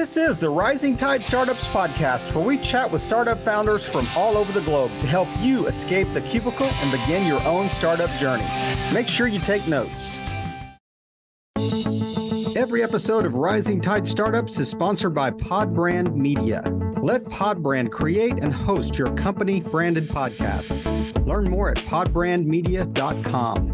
This is the Rising Tide Startups podcast, where we chat with startup founders from all over the globe to help you escape the cubicle and begin your own startup journey. Make sure you take notes. Every episode of Rising Tide Startups is sponsored by Podbrand Media. Let Podbrand create and host your company branded podcast. Learn more at podbrandmedia.com.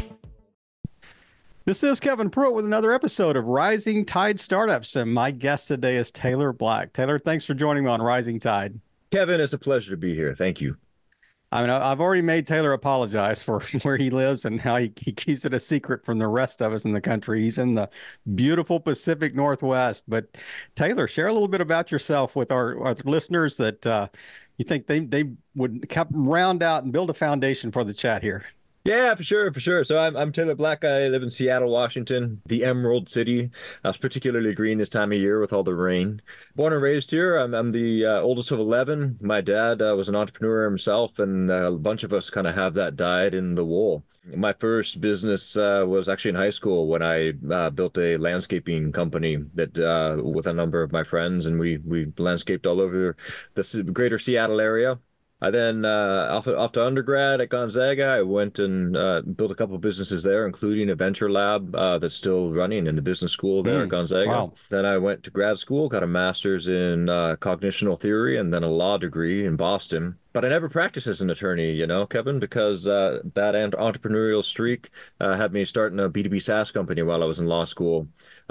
This is Kevin Pruitt with another episode of Rising Tide Startups, and my guest today is Taylor Black. Taylor, thanks for joining me on Rising Tide. Kevin, it's a pleasure to be here. Thank you. I mean, I've already made Taylor apologize for where he lives and how he keeps it a secret from the rest of us in the country. He's in the beautiful Pacific Northwest. But Taylor, share a little bit about yourself with our listeners that you think they would round out and build a foundation for the chat here. Yeah, for sure. So I'm Taylor Black. I live in Seattle, Washington, the Emerald City. It's particularly green this time of year with all the rain. Born and raised here. I'm the oldest of 11. My dad was an entrepreneur himself, and a bunch of us kind of have that dyed in the wool. My first business was actually in high school when I built a landscaping company that with a number of my friends, and we landscaped all over the greater Seattle area. I then, off to undergrad at Gonzaga, I went and built a couple of businesses there, including a venture lab that's still running in the business school there at Gonzaga. Wow. Then I went to grad school, got a master's in cognitional theory, and then a law degree in Boston. But I never practiced as an attorney, Kevin, because that entrepreneurial streak had me starting a B2B SaaS company while I was in law school.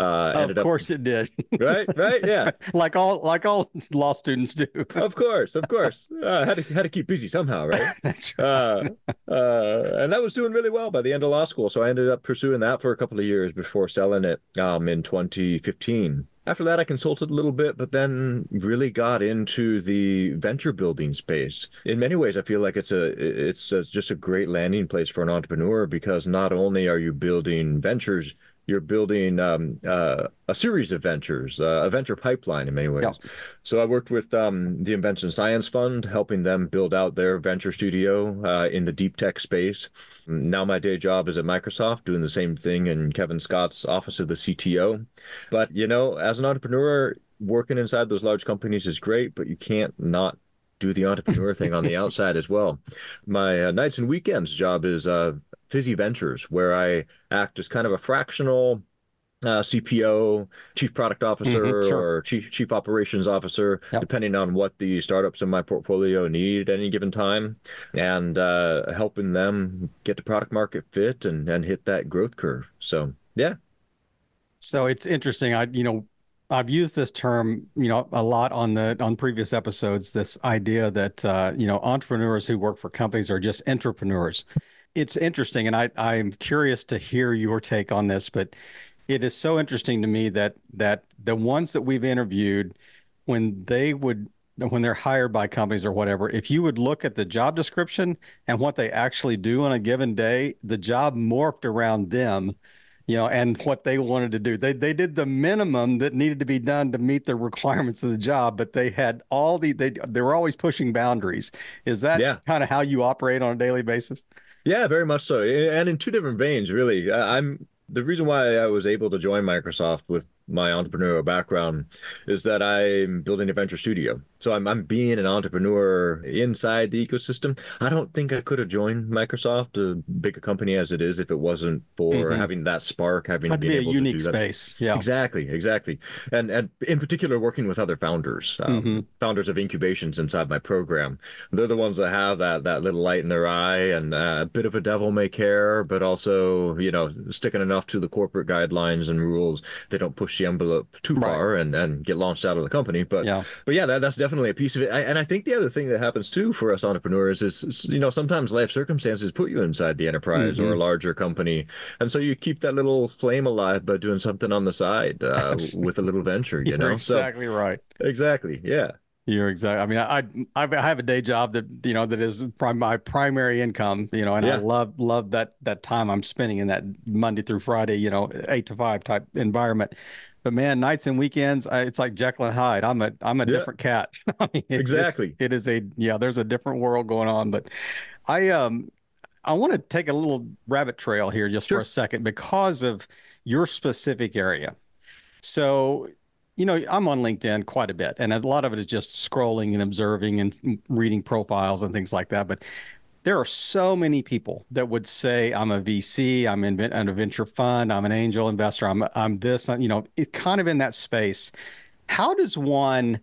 Of course it did. Right, yeah. Right. Like all law students do. Of course. Had to keep busy somehow, right? That's right. And that was doing really well by the end of law school. So I ended up pursuing that for a couple of years before selling it in 2015. After that, I consulted a little bit, but then really got into the venture building space. In many ways, I feel like it's just a great landing place for an entrepreneur, because not only are you building ventures, you're building a series of ventures, a venture pipeline in many ways. Yeah. So I worked with the Invention Science Fund, helping them build out their venture studio in the deep tech space. Now my day job is at Microsoft, doing the same thing in Kevin Scott's office of the CTO. But, as an entrepreneur, working inside those large companies is great, but you can't not do the entrepreneur thing on the outside as well. My nights and weekends job is Fizzy Ventures, where I act as kind of a fractional CPO, chief product officer, sure, or chief operations officer, yep, depending on what the startups in my portfolio need at any given time, and helping them get to product market fit and hit that growth curve. So, yeah. So it's interesting. I've used this term, a lot on previous episodes, this idea that, entrepreneurs who work for companies are just entrepreneurs. It's interesting, and I'm curious to hear your take on this, but it is so interesting to me that the ones that we've interviewed, when they're hired by companies or whatever, if you would look at the job description and what they actually do on a given day, the job morphed around them, and what they wanted to do. They did the minimum that needed to be done to meet the requirements of the job, but they had they were always pushing boundaries. Is that kind of how you operate on a daily basis? Yeah, very much so. And in two different veins, really. The reason why I was able to join Microsoft with my entrepreneurial background is that I'm building a venture studio. So I'm being an entrepreneur inside the ecosystem. I don't think I could have joined Microsoft, a big a company as it is, if it wasn't for having that spark, having been able to do that. That'd be a unique space. Yeah, exactly. And in particular, working with other founders, founders of incubations inside my program. They're the ones that have that little light in their eye and a bit of a devil may care, but also, sticking enough to the corporate guidelines and rules. They don't push the envelope too far and get launched out of the company. But yeah, that's definitely a piece of it. And I think the other thing that happens too for us entrepreneurs is, sometimes life circumstances put you inside the enterprise or a larger company. And so you keep that little flame alive by doing something on the side with a little venture, You're exactly right. Exactly. Yeah. You're exactly. I mean, I have a day job that that is my primary income. And I love that time I'm spending in that Monday through Friday, 8 to 5 type environment. But man, nights and weekends, it's like Jekyll and Hyde. I'm a different cat. I mean, exactly. There's a different world going on. But I want to take a little rabbit trail here just for a second because of your specific area. So I'm on LinkedIn quite a bit, and a lot of it is just scrolling and observing and reading profiles and things like that. But there are so many people that would say, I'm a VC, I'm a venture fund, I'm an angel investor, I'm this, it kind of in that space. How does one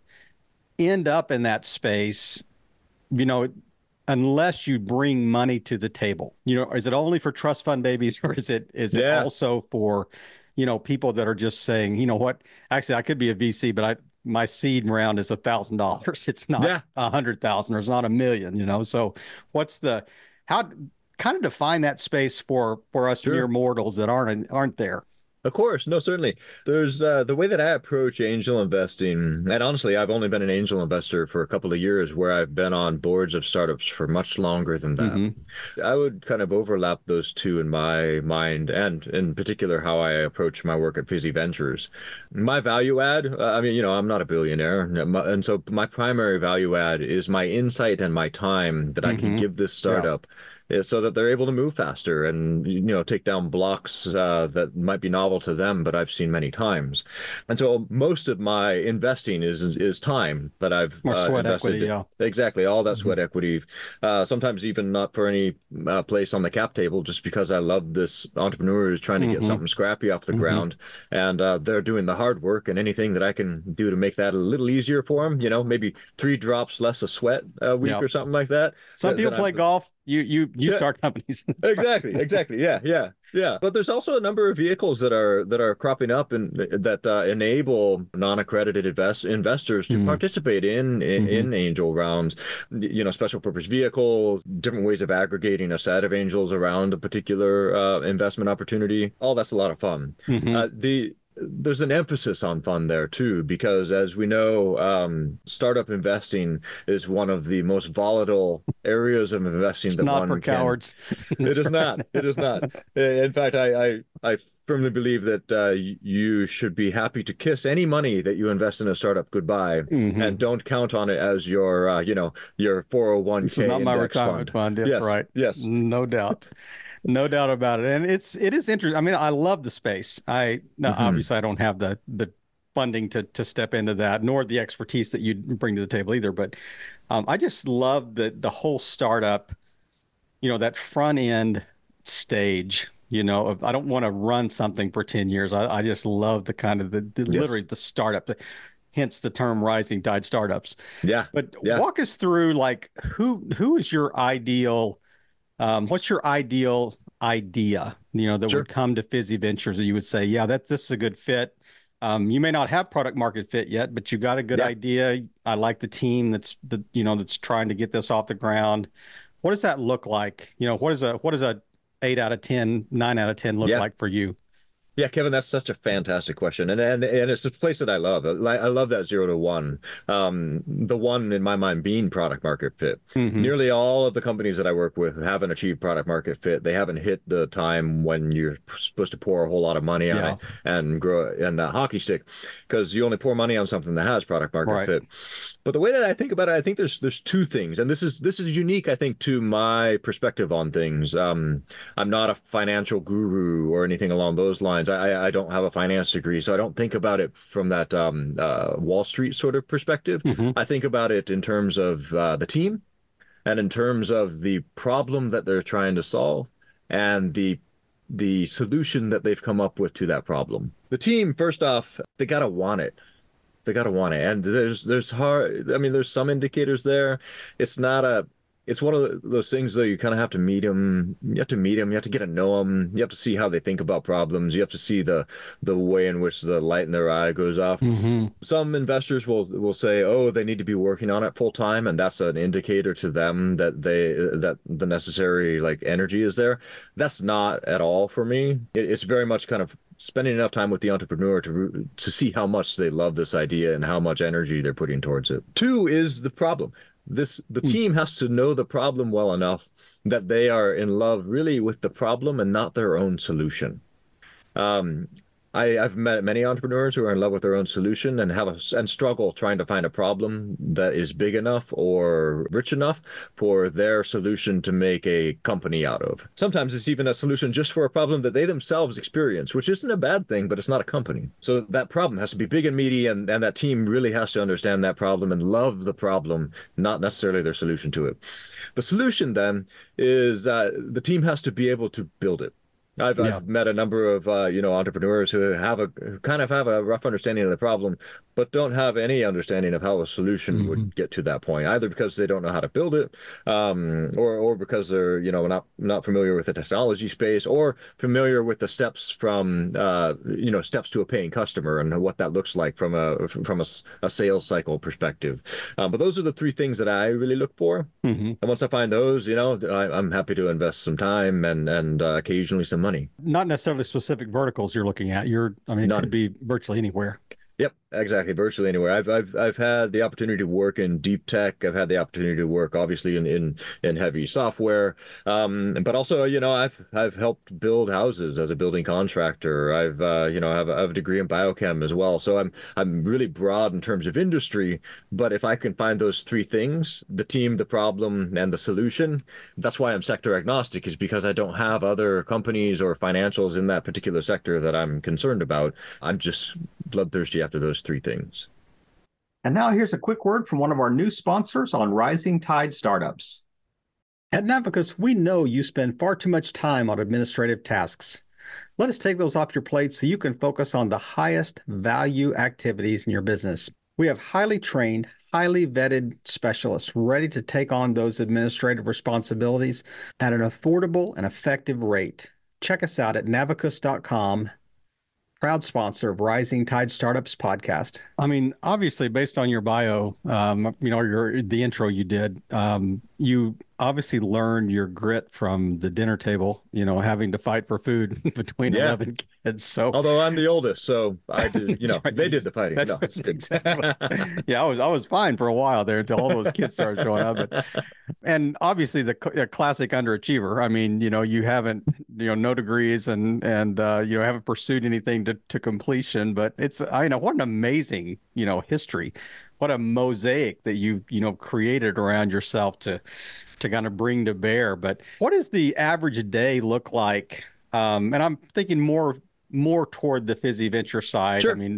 end up in that space, you know, unless you bring money to the table? Is it only for trust fund babies, or is it Yeah. also for, people that are just saying, you know what, actually I could be a VC, but my seed round is $1,000. It's not Yeah. 100,000 or it's not 1 million, So what's how kind of define that space for us mere Sure. mortals that aren't there? Of course, no, certainly. There's the way that I approach angel investing, and honestly, I've only been an angel investor for a couple of years, where I've been on boards of startups for much longer than that. Hmm. I would kind of overlap those two in my mind, and in particular, how I approach my work at Fizzy Ventures. My value add, I mean, I'm not a billionaire, and so my primary value add is my insight and my time that I can Hmm. give this Yeah. startup so that they're able to move faster and take down blocks that might be novel to them, but I've seen many times. And so most of my investing is time that I've More sweat equity. invested. Yeah. Exactly, all that Hmm. sweat equity. Sometimes even not for any place on the cap table, just because I love this entrepreneur who's trying to get Hmm. something scrappy off the Hmm. ground, and they're doing the hard work, and anything that I can do to make that a little easier for them, maybe 3 drops less of sweat a week Yeah. or something like that. Some people Then play I'm golf. You yeah, start companies. exactly, exactly. Yeah, yeah, yeah. But there's also a number of vehicles that are cropping up and that enable non-accredited investors to Mm-hmm. participate in angel rounds. Special purpose vehicles, different ways of aggregating a set of angels around a particular investment opportunity. All that's a lot of fun. Hmm. There's an emphasis on fun there too, because as we know, startup investing is one of the most volatile areas of investing It's that not for one can. cowards. It That's is not. right. It is not. In fact, I firmly believe that you should be happy to kiss any money that you invest in a startup goodbye, and Hmm. don't count on it as your This is 401k not my index retirement fund. fund. That's Yes, right. yes. No doubt. No doubt about it. And it is interesting. I mean, I love the space. Now, Hmm. obviously I don't have the funding to step into that, nor the expertise that you bring to the table either. But I just love the whole startup, that front end stage, of I don't want to run something for 10 years. I just love the kind of Yes. literally the startup, hence the term rising tide startups. Yeah. But Yeah. walk us through, like, who is your ideal, what's your ideal idea, that would Sure. come to Fizzy Ventures that you would say, yeah, this is a good fit. You may not have product market fit yet, but you got a good Yeah. idea. I like the team that's trying to get this off the ground. What does that look like? What does a 8 out of 10, 9 out of 10 look Yeah. like for you? Yeah, Kevin, that's such a fantastic question, and it's a place that I love. I love that 0 to 1. The one in my mind being product market fit. Hmm. Nearly all of the companies that I work with haven't achieved product market fit. They haven't hit the time when you're supposed to pour a whole lot of money on Yeah. it and grow and that hockey stick, because you only pour money on something that has product market Right. fit. But the way that I think about it, I think there's two things, and this is unique, I think, to my perspective on things. I'm not a financial guru or anything along those lines. I don't have a finance degree, so I don't think about it from that Wall Street sort of perspective. Hmm. I think about it in terms of the team and in terms of the problem that they're trying to solve and the solution that they've come up with to that problem. The team, first off, they gotta want it. They gotta want it. And there's hard. I mean, there's some indicators there. It's not a. It's one of those things that you kind of have to meet them. You have to meet them. You have to get to know them. You have to see how they think about problems. You have to see the way in which the light in their eye goes off. Hmm. Some investors will say, "Oh, they need to be working on it full time," and that's an indicator to them that the necessary like energy is there. That's not at all for me. It's very much kind of spending enough time with the entrepreneur to see how much they love this idea and how much energy they're putting towards it. Two is the problem. The team has to know the problem well enough that they are in love really with the problem and not their own solution. Um, I've met many entrepreneurs who are in love with their own solution and and struggle trying to find a problem that is big enough or rich enough for their solution to make a company out of. Sometimes it's even a solution just for a problem that they themselves experience, which isn't a bad thing, but it's not a company. So that problem has to be big and meaty, and that team really has to understand that problem and love the problem, not necessarily their solution to it. The solution then is the team has to be able to build it. Yeah. I've met a number of entrepreneurs who kind of have a rough understanding of the problem, but don't have any understanding of how a solution Hmm. would get to that point, either because they don't know how to build it, or because they're not familiar with the technology space, or familiar with the steps from steps to a paying customer and what that looks like from a sales cycle perspective. But those are the three things that I really look for. Hmm. And once I find those, I'm happy to invest some time and occasionally some money. Not necessarily specific verticals you're looking at. I mean, it could None. be virtually anywhere. Yep, exactly. Virtually anywhere. I've had the opportunity to work in deep tech. I've had the opportunity to work obviously in heavy software. But also, I've helped build houses as a building contractor. I have a degree in biochem as well. So I'm really broad in terms of industry, but if I can find those three things, the team, the problem, and the solution, that's why I'm sector agnostic, is because I don't have other companies or financials in that particular sector that I'm concerned about. I'm just bloodthirsty after those three things. And now here's a quick word from one of our new sponsors on Rising Tide Startups. At Navicus, we know you spend far too much time on administrative tasks. Let us take those off your plate so you can focus on the highest value activities in your business. We have highly trained, highly vetted specialists ready to take on those administrative responsibilities at an affordable and effective rate. Check us out at navicus.com. Proud sponsor of Rising Tide Startups podcast. I mean, obviously, based on your bio, the intro you did, you obviously learned your grit from the dinner table, having to fight for food between Yeah. 11 kids. So, Although I'm the oldest, so I did, right. they did the fighting. That's No, it's good. exactly. Yeah, I was fine for a while there until all those kids started showing up. And obviously the classic underachiever. I mean, you haven't, no degrees and haven't pursued anything to completion, but it's, what an amazing, history, what a mosaic that you created around yourself to kind of bring to bear. But what does the average day look like? And I'm thinking more toward the Fizzy Venture side. Sure. I mean,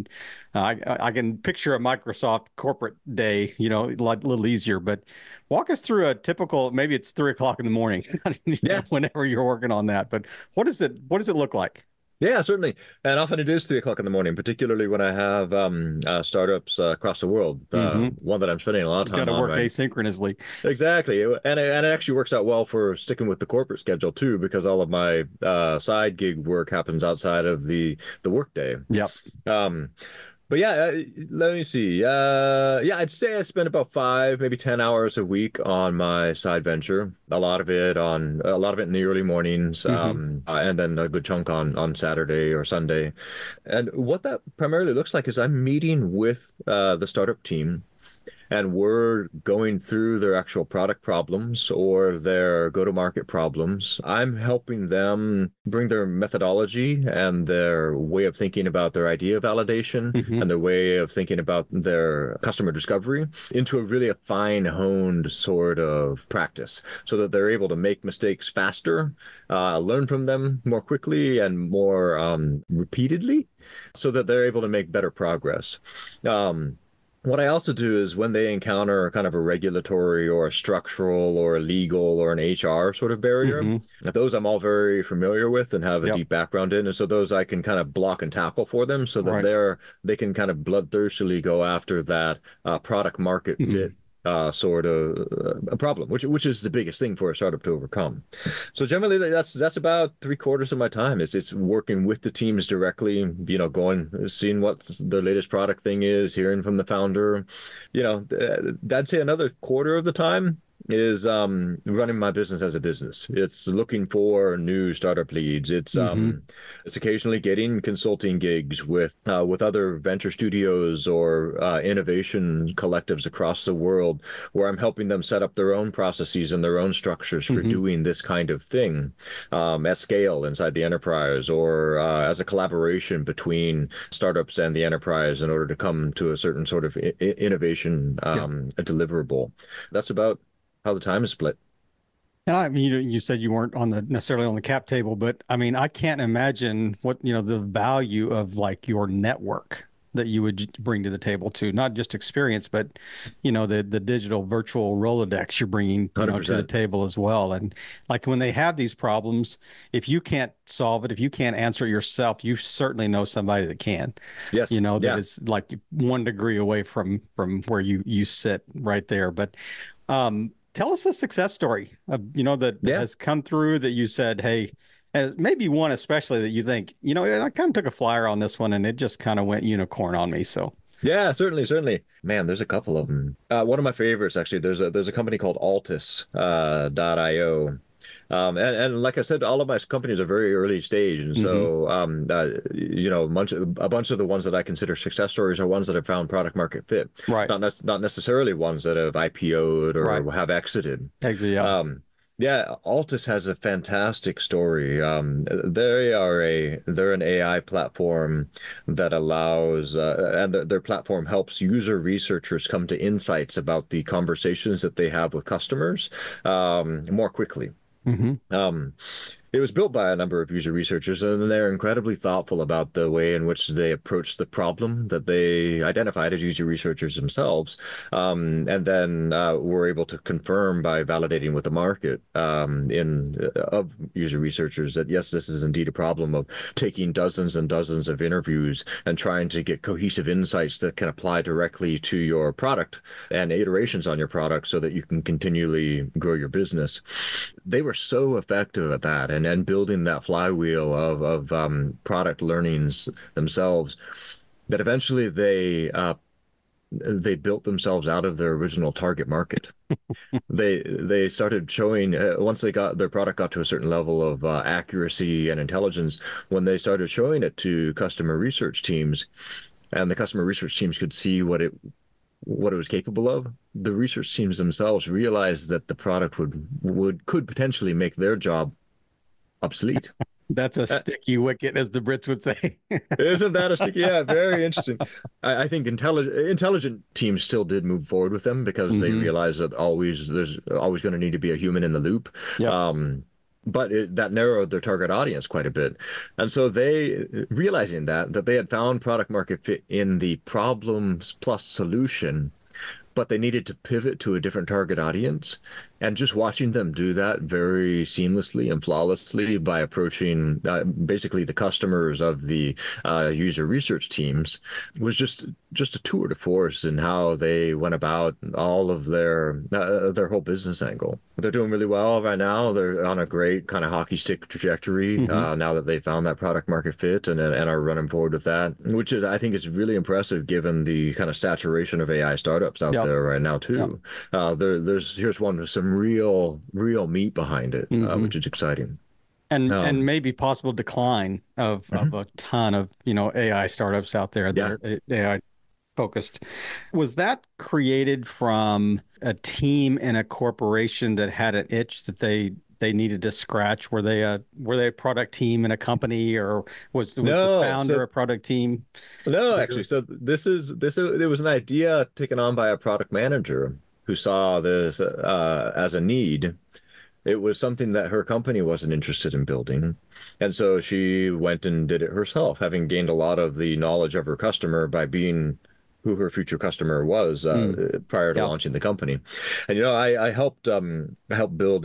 I can picture a Microsoft corporate day, a little easier, but walk us through a typical, maybe it's 3 o'clock in the morning, Yeah. whenever you're working on that, but what does it look like? Yeah, certainly. And often it is 3 o'clock in the morning, particularly when I have startups across the world. One that I'm spending a lot of time Got to on, work right? asynchronously. Exactly. And it actually works out well for sticking with the corporate schedule too, because all of my side gig work happens outside of the workday. Yep. Um, but yeah, let me see. Yeah, I'd say I spend about 5, maybe 10 hours a week on my side venture. A lot of it in the early mornings, and then a good chunk on Saturday or Sunday. And what that primarily looks like is I'm meeting with the startup team, and we're going through their actual product problems or their go-to-market problems. I'm helping them bring their methodology and their way of thinking about their idea validation and their way of thinking about their customer discovery into a fine-honed sort of practice so that they're able to make mistakes faster, learn from them more quickly and more repeatedly so that they're able to make better progress. What I also do is when they encounter kind of a regulatory or a structural or a legal or an HR sort of barrier, those I'm all very familiar with and have a deep background in. And so those I can kind of block and tackle for them so that they can kind of bloodthirstily go after that product market fit sort of a problem, which is the biggest thing for a startup to overcome. So generally, that's about 3/4 of my time. It's working with the teams directly, seeing what the latest product thing is, hearing from the founder. I'd say another quarter of the time is running my business as a business. It's looking for new startup leads. It's occasionally getting consulting gigs with other venture studios or innovation collectives across the world, where I'm helping them set up their own processes and their own structures for doing this kind of thing at scale inside the enterprise, or as a collaboration between startups and the enterprise in order to come to a certain sort of innovation deliverable. That's about how the time is split. And I mean, you said you weren't necessarily on the cap table, but I mean, I can't imagine what, the value of like your network that you would bring to the table too, not just experience, but, the digital virtual Rolodex you're bringing, to the table as well. And like when they have these problems, if you can't solve it, if you can't answer it yourself, you certainly know somebody that can. Yes. That is like 1 degree away from where you sit right there. But tell us a success story, that has come through that you said, hey, maybe one especially that you think, I kind of took a flyer on this one and it just kind of went unicorn on me. So yeah, certainly. Man, there's a couple of them. One of my favorites, actually, there's a company called Altus.io. And like I said, all of my companies are very early stage, and so a bunch of the ones that I consider success stories are ones that have found product market fit, right? Not necessarily ones that have IPO'd or have exited. Exit, yeah. Yeah, Altus has a fantastic story. They're an AI platform that allows, and their platform helps user researchers come to insights about the conversations that they have with customers more quickly. It was built by a number of user researchers, and they're incredibly thoughtful about the way in which they approach the problem that they identified as user researchers themselves, and then were able to confirm by validating with the market of user researchers that, yes, this is indeed a problem of taking dozens and dozens of interviews and trying to get cohesive insights that can apply directly to your product and iterations on your product so that you can continually grow your business. They were so effective at that and building that flywheel of product learnings themselves that eventually they built themselves out of their original target market. They started showing once their product got to a certain level of accuracy and intelligence, when they started showing it to customer research teams, and the customer research teams could see what it was capable of, the research teams themselves realized that the product could potentially make their job obsolete. That's a sticky wicket, as the Brits would say. Isn't that a sticky? Yeah, very interesting. I think intelligent teams still did move forward with them because they realized that there's always going to need to be a human in the loop. Yep. But that narrowed their target audience quite a bit. And so they, realizing that they had found product market fit in the problems plus solution, but they needed to pivot to a different target audience. And just watching them do that very seamlessly and flawlessly by approaching basically the customers of the user research teams was just a tour de force in how they went about all of their whole business angle. They're doing really well right now. They're on a great kind of hockey stick trajectory now that they found that product market fit and are running forward with that, which I think is really impressive given the kind of saturation of AI startups out there right now too. Here's one with some real meat behind it, which is exciting. And maybe possible decline of a ton of AI startups out there that are AI focused. Was that created from a team in a corporation that had an itch that they needed to scratch? Were they a product team in a company, or was the founder a product team? No, actually. So it was an idea taken on by a product manager who saw this as a need. It was something that her company wasn't interested in building. And so she went and did it herself, having gained a lot of the knowledge of her customer by being who her future customer was prior to launching the company. And, I helped build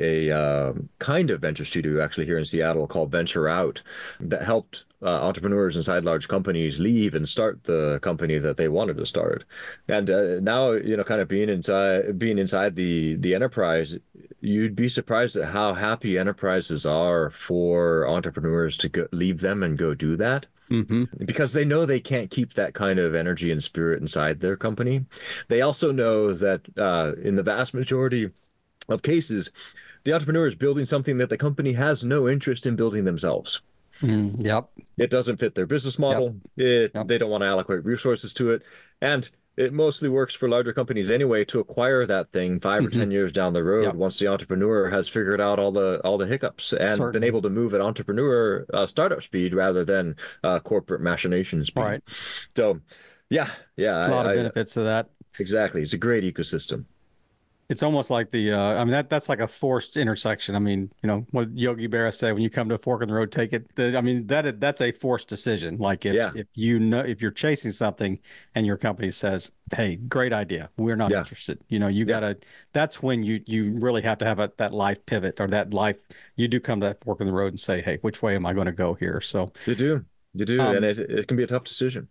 a kind of venture studio actually here in Seattle called Venture Out that helped entrepreneurs inside large companies leave and start the company that they wanted to start. And now, kind of being inside the enterprise, you'd be surprised at how happy enterprises are for entrepreneurs to leave them and go do that. Because they know they can't keep that kind of energy and spirit inside their company. They also know that in the vast majority of cases, the entrepreneur is building something that the company has no interest in building themselves. Yep. It doesn't fit their business Yep. model. Yep. They don't want to allocate resources to it. And it mostly works for larger companies anyway to acquire that thing 5 or 10 years down the road Yep. once the entrepreneur has figured out all the hiccups and been Certainly. able to move at entrepreneur startup speed rather than corporate machination speed. Right. So, yeah, yeah, A lot of benefits to that. exactly. It's a great ecosystem. It's almost like I mean, that's like a forced intersection. I mean, what Yogi Berra said, when you come to a fork in the road, take it. I mean, that's a forced decision. Like Yeah, if if you're chasing something and your company says, "Hey, great idea. We're not yeah, interested." You yeah. gotta, that's when you really have to have that life pivot, or that life, you do come to that fork in the road and say, "Hey, which way am I going to go here?" So, You do, you do, and um, it can be a tough decision.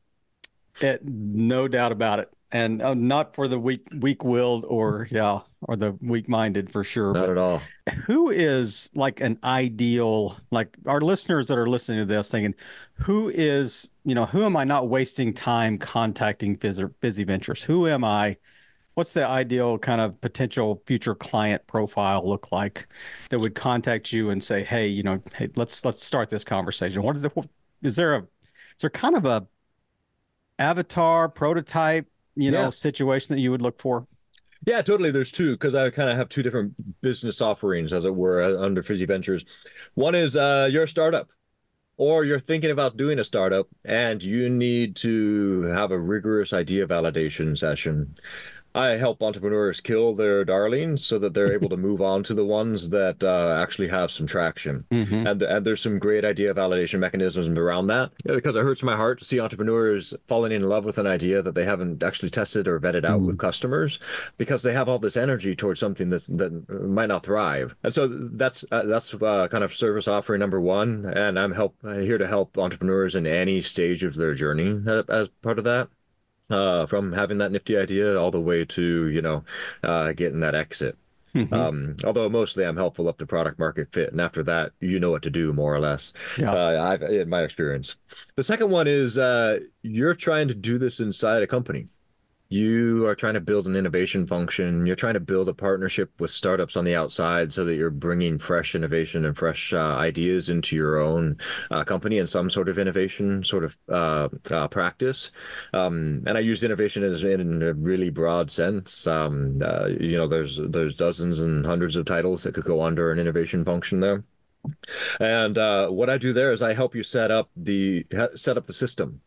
no doubt about it. And not for the weak-willed, or the weak-minded for sure. Not But at all. who is like an ideal, like our listeners that are listening to this thinking, who am I not wasting time contacting Busy Ventures? Who am I? What's the ideal kind of potential future client profile look like that would contact you and say, hey, hey, let's start this conversation. Is there a, is there kind of a avatar prototype, Yeah. situation that you would look for? Yeah, totally. There's two because I kind of have two different business offerings, as it were, under Fizzy Ventures. One is you're a startup or you're thinking about doing a startup and you need to have a rigorous idea validation session. I help entrepreneurs kill their darlings so that they're able to move on to the ones that actually have some traction. Hmm. And there's some great idea validation mechanisms around that. Because it hurts my heart to see entrepreneurs falling in love with an idea that they haven't actually tested or vetted out with customers because they have all this energy towards something that might not thrive. And so that's kind of service offering number one. And here to help entrepreneurs in any stage of their journey as part of that, from having that nifty idea all the way to, getting that exit. Hmm. Although mostly I'm helpful up to product market fit, and after that, you know what to do more or less. Yeah. In my experience. The second one is you're trying to do this inside a company. You are trying to build an innovation function. You're trying to build a partnership with startups on the outside so that you're bringing fresh innovation and fresh ideas into your own company and some sort of innovation sort of practice. And I use innovation as in a really broad sense. There's dozens and hundreds of titles that could go under an innovation function there. And what I do there is I help you set up the system.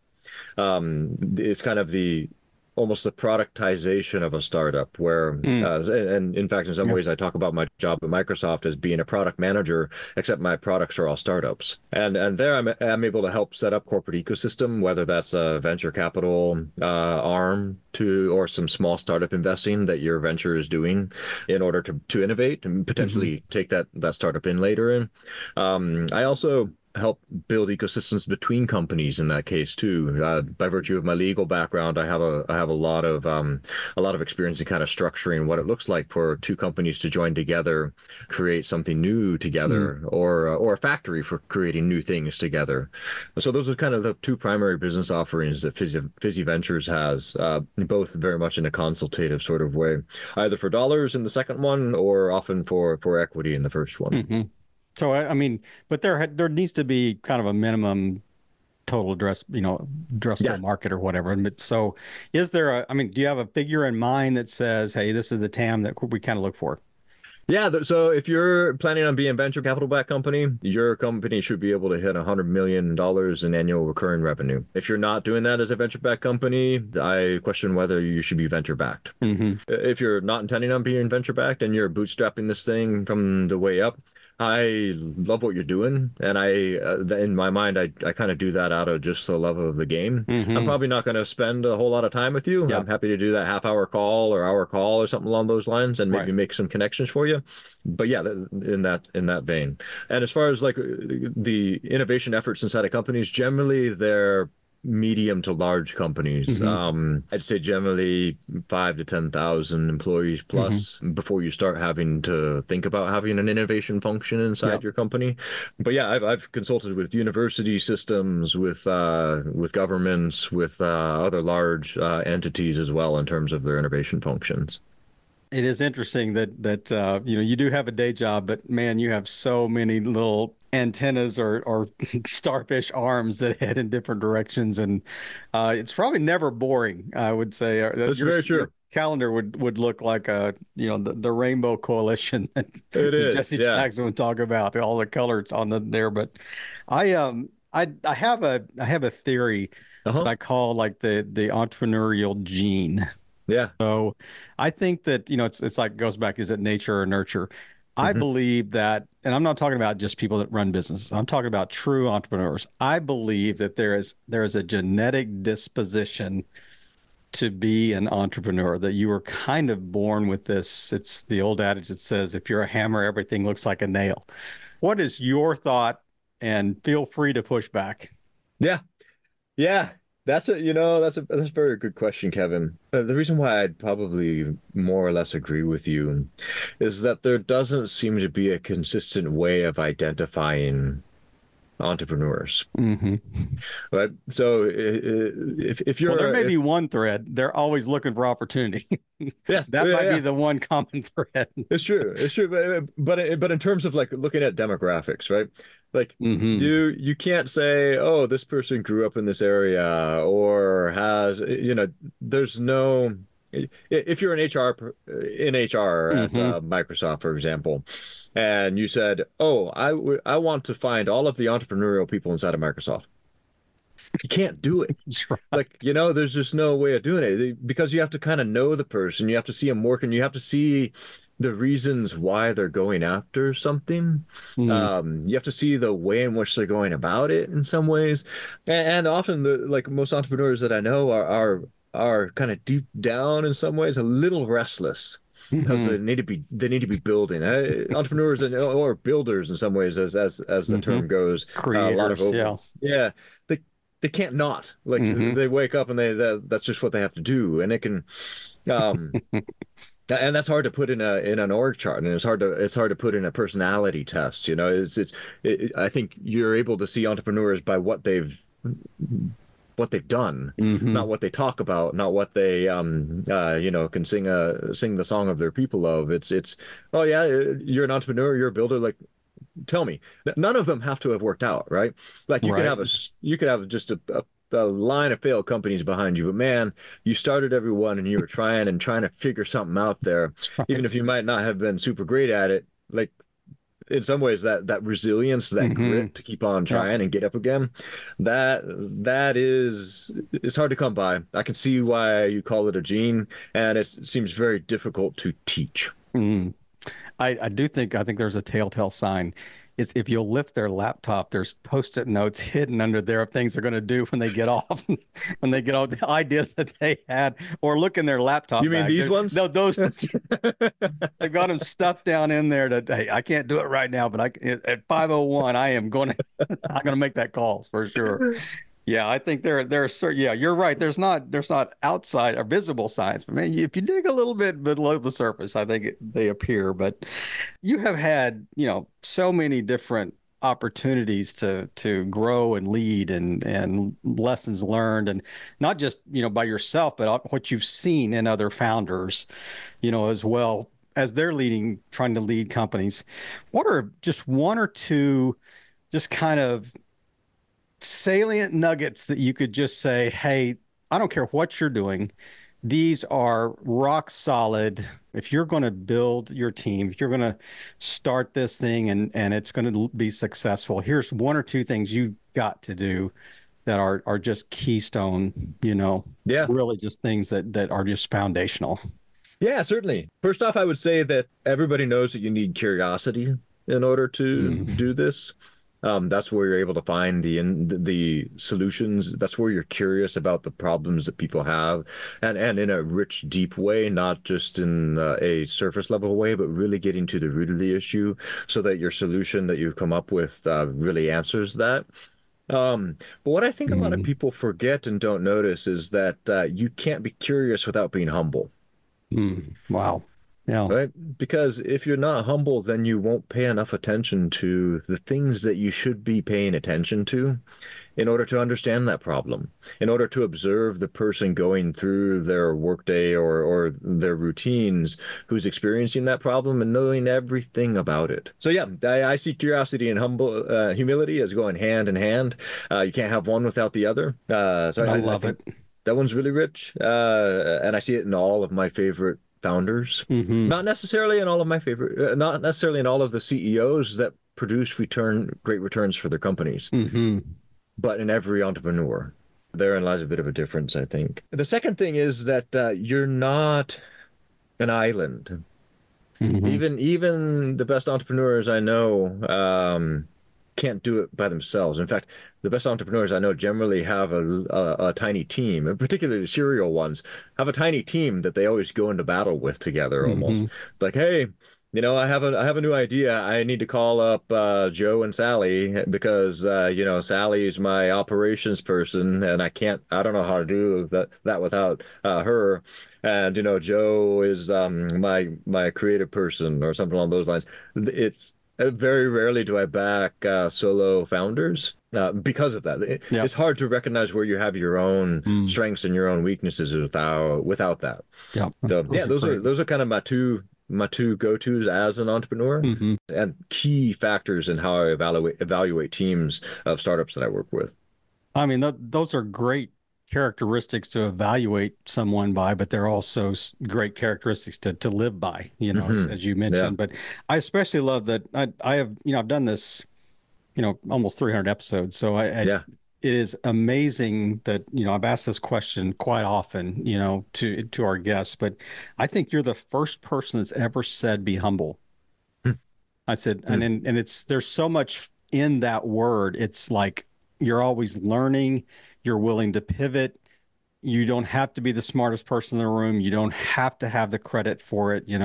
It's kind of the almost the productization of a startup where Mm. and in fact in some Yeah. ways I talk about my job at Microsoft as being a product manager, except my products are all startups, and there I'm able to help set up corporate ecosystem, whether that's a venture capital arm to or some small startup investing that your venture is doing in order to innovate and Hmm. potentially take that startup in later in. I also help build ecosystems between companies in that case too. By virtue of my legal background, I have a lot of experience in kind of structuring what it looks like for two companies to join together, create something new Mm. together, or a factory for creating new things together. So those are kind of the two primary business offerings that Fizzy Ventures has, both very much in a consultative sort of way, either for dollars in the second one or often for equity in the first one. Hmm. So I mean, but there needs to be kind of a minimum total addressable Yeah. market or whatever. So I mean, do you have a figure in mind that says, hey, this is the TAM that we kind of look for? Yeah, so if you're planning on being a venture capital backed company, your company should be able to hit $100 million in annual recurring revenue. If you're not doing that as a venture backed company, I question whether you should be venture backed. Hmm. If you're not intending on being venture backed and you're bootstrapping this thing from the way up, I love what you're doing, and in my mind, I kind of do that out of just the love of the game. I'm Hmm. probably not going to spend a whole lot of time with you. Yeah. I'm happy to do that half-hour call or hour call or something along those lines, and maybe Right. make some connections for you. But yeah, in that vein. And as far as like the innovation efforts inside of companies, generally they're medium to large companies. Hmm. I'd say generally 5 to 10,000 employees Hmm. plus before you start having to think about having an innovation function inside Yep. your company. But yeah, I've consulted with university systems, with governments, with other large entities as well in terms of their innovation functions. It is interesting that you do have a day job, but man, you have so many little antennas or starfish arms that head in different directions, and it's probably never boring. I would say That's very true. your calendar would look like the Rainbow Coalition that It is, Jesse yeah. Jackson would talk about all the colors on there. But I have a theory that Uh-huh. I call like the entrepreneurial gene. Yeah. So I think that, it's like goes back, is it nature or nurture? I Hmm. believe that, and I'm not talking about just people that run businesses. I'm talking about true entrepreneurs. I believe that there is a genetic disposition to be an entrepreneur, that you were kind of born with this. It's the old adage that says, if you're a hammer, everything looks like a nail. What is your thought? And feel free to push back. Yeah. Yeah. That's a very good question, Kevin. The reason why I'd probably more or less agree with you is that there doesn't seem to be a consistent way of identifying entrepreneurs, Hmm. right? So if Well, there you're may if be one thread. They're always looking for opportunity. yeah, That yeah, might be yeah. the one common thread. It's true, but in terms of like looking at demographics, right? Like Hmm. you can't say, oh, this person grew up in this area or has, there's no. If you're an in HR at Hmm. Microsoft, for example, and you said, oh, I want to find all of the entrepreneurial people inside of Microsoft, you can't do it. That's right. Like, there's just no way of doing it because you have to kind of know the person. You have to see them working. You have to see the reasons why they're going after something. Mm. You have to see the way in which they're going about it in some ways. And often like most entrepreneurs that I know are kind of deep down in some ways a little restless because Hmm. they need to be building. Entrepreneurs or builders in some ways, as the Hmm. term goes, a lot of Creators, over. yeah. Yeah, they can't not like Hmm. they wake up and that's just what they have to do, and it can um and that's hard to put in an org chart, and it's hard to put in a personality test. I think you're able to see entrepreneurs by what they've done, Hmm. not what they talk about, not what they can sing the song of their people of. It's oh yeah, you're an entrepreneur, you're a builder, like tell me. None of them have to have worked out, right? Like Right. you could have just a line of failed companies behind you, but man, you started every one and you were trying to figure something out there, That's even right. if you might not have been super great at it. Like in some ways, that resilience, that Hmm. grit to keep on Yeah. trying and get up again, that is it's hard to come by. I can see why you call it a gene, and it seems very difficult to teach. Mm. I think there's a telltale sign. Is if you'll lift their laptop, there's post-it notes hidden under there of things they're going to do when they get off, when they get all the ideas that they had, or look in their You laptop mean bag. these ones? No, those they've got them stuffed down in there that, hey, I can't do it right now, but at 5:01 I am going to I'm going to make that call for sure. Yeah, I think there are certain, yeah, you're right. There's not outside or visible signs, but man, if you dig a little bit below the surface, I think they appear. But you have had, so many different opportunities to grow and lead and lessons learned, and not just, by yourself, but what you've seen in other founders, as well as they're trying to lead companies. What are just one or two just kind of salient nuggets that you could just say, hey, I don't care what you're doing. These are rock solid. If you're going to build your team, if you're going to start this thing and it's going to be successful, here's one or two things you've got to do that are just keystone, Yeah. really just things that are just foundational. Yeah, certainly. First off, I would say that everybody knows that you need curiosity in order to Mm. do this. That's where you're able to find the solutions. That's where you're curious about the problems that people have, and in a rich, deep way, not just in a surface level way, but really getting to the root of the issue, so that your solution that you've come up with really answers that. But what I think a lot of Mm. people forget and don't notice is that you can't be curious without being humble. Mm. Wow. Yeah. Right? Because if you're not humble, then you won't pay enough attention to the things that you should be paying attention to in order to understand that problem, in order to observe the person going through their workday or their routines who's experiencing that problem and knowing everything about it. So yeah, I see curiosity and humility as going hand in hand. You can't have one without the other. So I I love think it. that one's really rich. And I see it in all of my favorite founders. Hmm. Not necessarily in all of my favorite, not necessarily in all of the CEOs that produce great returns for their companies, Hmm. but in every entrepreneur. Therein lies a bit of a difference, I think. The second thing is that you're not an island. Hmm. Even the best entrepreneurs I know can't do it by themselves. In fact, the best entrepreneurs I know generally have a tiny team, and particularly serial ones, have a tiny team that they always go into battle with together almost. Hmm. Like, hey, I have a new idea. I need to call up Joe and Sally because Sally's my operations person, and I don't know how to do that without her. And Joe is my creative person or something along those lines. It's very rarely do I back solo founders because of that. Yeah. It's hard to recognize where you have your own Mm. strengths and your own weaknesses without that. Yeah. So yeah, Those are great. those are kind of my two go-tos as an entrepreneur Hmm. and key factors in how I evaluate teams of startups that I work with. I mean, those are great characteristics to evaluate someone by, but they're also great characteristics to live by, as you Yeah. mentioned. But I especially love that I have, I've done this, almost 300 episodes. So Yeah. it is amazing that, I've asked this question quite often, to our guests, but I think you're the first person that's ever said, be humble. Hmm. I said, Hmm. and there's so much in that word. It's like you're always learning, you're willing to pivot. You don't have to be the smartest person in the room. You don't have to have the credit for it.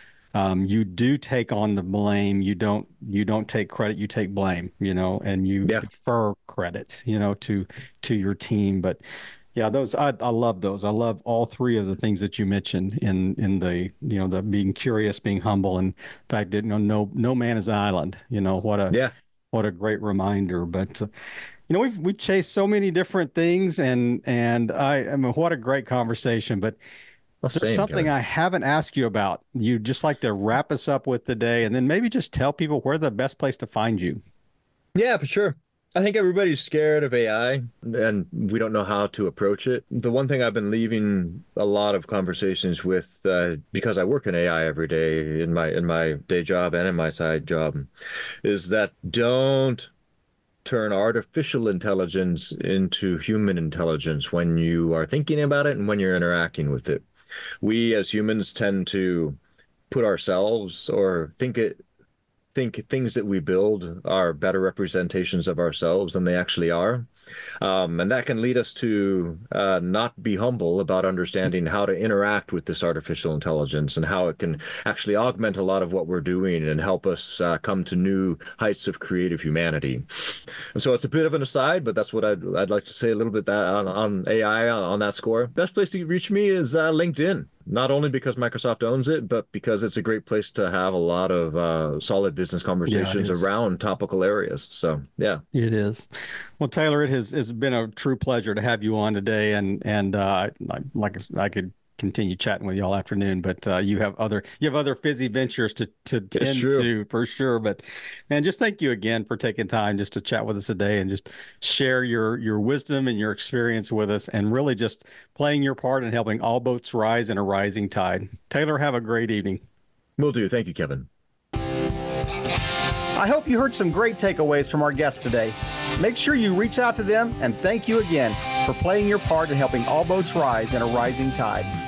You do take on the blame. You don't take credit, you take blame, and you Yeah. defer credit, to your team. But yeah, those I love those. I love all three of the things that you mentioned in the the being curious, being humble, and the fact that no man is an island. Yeah. What a great reminder. But we've chased so many different things, and I mean, what a great conversation. But Well, there's same, something Kevin. I haven't asked you about. You just like to wrap us up with today, and then maybe just tell people where the best place to find you. Yeah, for sure. I think everybody's scared of AI and we don't know how to approach it. The one thing I've been leaving a lot of conversations with, because I work in AI every day in my day job and in my side job, is that don't turn artificial intelligence into human intelligence when you are thinking about it and when you're interacting with it. We as humans tend to put ourselves or think things that we build are better representations of ourselves than they actually are. And that can lead us to not be humble about understanding how to interact with this artificial intelligence and how it can actually augment a lot of what we're doing and help us come to new heights of creative humanity. And so it's a bit of an aside, but that's what I'd like to say a little bit that on AI on that score. Best place to reach me is LinkedIn. Not only because Microsoft owns it, but because it's a great place to have a lot of solid business conversations around topical areas. So, yeah. It is. Well, Taylor, it's been a true pleasure to have you on today, and like I could continue chatting with you all afternoon, but you have other busy ventures to It's tend true. to for sure. But and just thank you again for taking time just to chat with us today and just share your wisdom and your experience with us, and really just playing your part in helping all boats rise in a rising tide. Taylor, have a great evening. Will do. Thank you, Kevin. I hope you heard some great takeaways from our guests today. Make sure you reach out to them, and thank you again for playing your part in helping all boats rise in a rising tide.